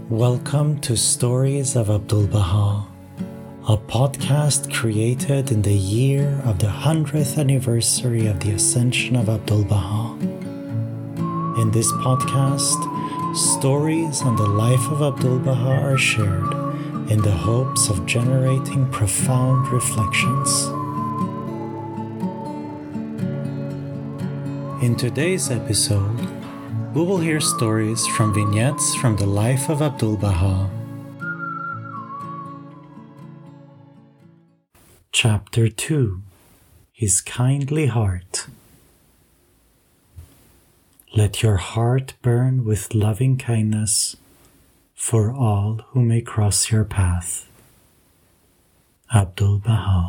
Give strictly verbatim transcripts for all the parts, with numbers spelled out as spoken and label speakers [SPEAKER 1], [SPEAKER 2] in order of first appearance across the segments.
[SPEAKER 1] Welcome to Stories of Abdu'l-Baha, a podcast created in the year of the hundredth anniversary of the Ascension of Abdu'l-Baha. In this podcast, stories on the life of Abdu'l-Baha are shared in the hopes of generating profound reflections. In today's episode, we will hear stories from vignettes from the life of Abdu'l-Baha. Chapter two. His Kindly Heart. Let your heart burn with loving kindness for all who may cross your path. Abdu'l-Baha.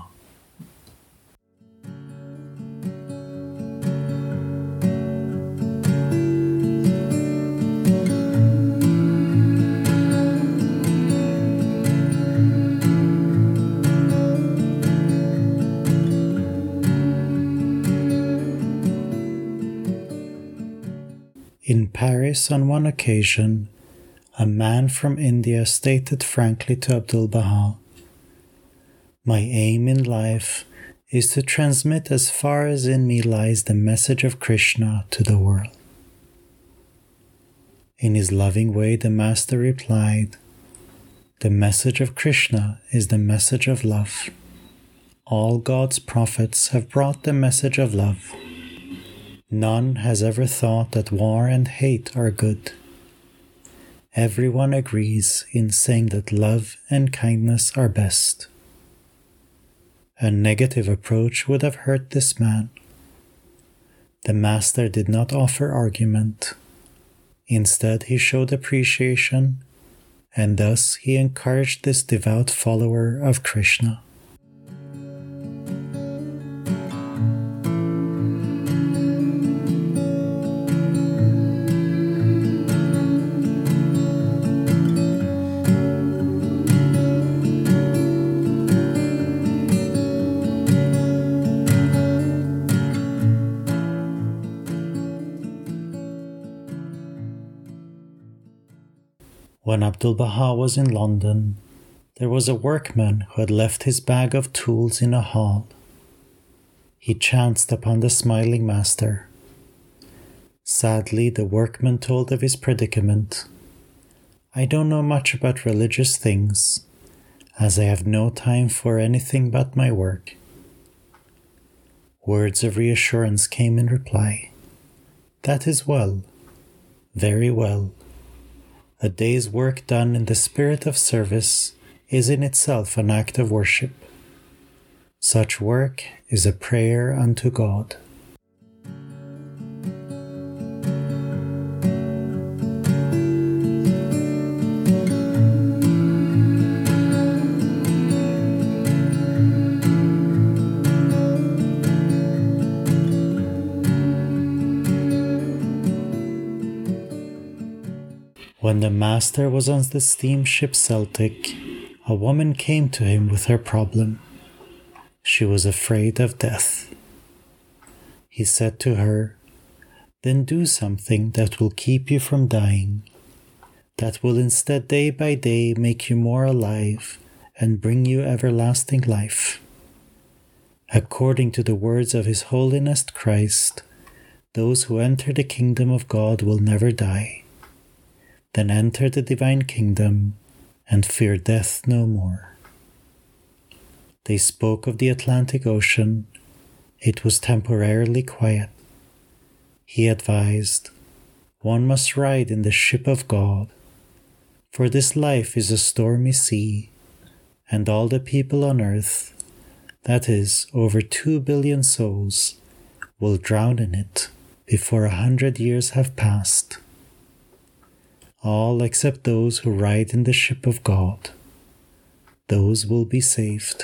[SPEAKER 1] In Paris, on one occasion, a man from India stated frankly to Abdu'l-Baha, "My aim in life is to transmit as far as in me lies the message of Krishna to the world." In his loving way, the Master replied, "The message of Krishna is the message of love. All God's prophets have brought the message of love. None has ever thought that war and hate are good. Everyone agrees in saying that love and kindness are best." A negative approach would have hurt this man. The Master did not offer argument. Instead, he showed appreciation, and thus he encouraged this devout follower of Krishna. When Abdu'l-Baha was in London, there was a workman who had left his bag of tools in a hall. He chanced upon the smiling Master. Sadly, the workman told of his predicament. "I don't know much about religious things, as I have no time for anything but my work." Words of reassurance came in reply. "That is well, very well. A day's work done in the spirit of service is in itself an act of worship. Such work is a prayer unto God." When the Master was on the steamship Celtic, a woman came to him with her problem. She was afraid of death. He said to her, "Then do something that will keep you from dying, that will instead day by day make you more alive and bring you everlasting life. According to the words of His Holiness Christ, those who enter the kingdom of God will never die. Then enter the divine kingdom and fear death no more." They spoke of the Atlantic Ocean. It was temporarily quiet. He advised, "One must ride in the ship of God, for this life is a stormy sea, and all the people on earth, that is, over two billion souls, will drown in it before a hundred years have passed. All except those who ride in the ship of God. Those will be saved."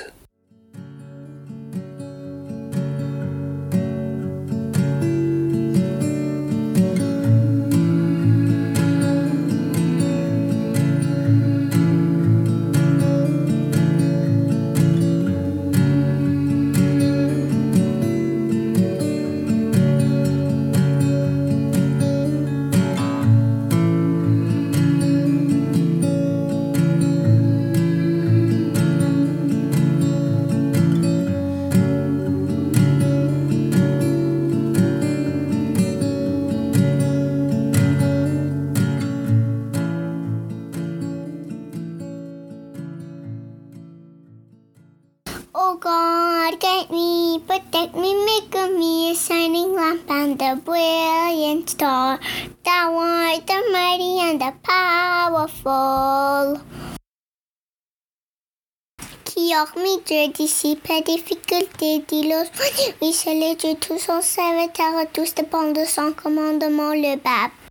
[SPEAKER 2] Oh God, guide me, protect me, make of me a shining lamp and a brilliant star. Thou art the mighty and the powerful. Qui hormis Dieu dissipe la difficulté, dit l'autre. Oui, c'est les dieux tous sont serviteurs, tous dépendent de son commandement, le pape.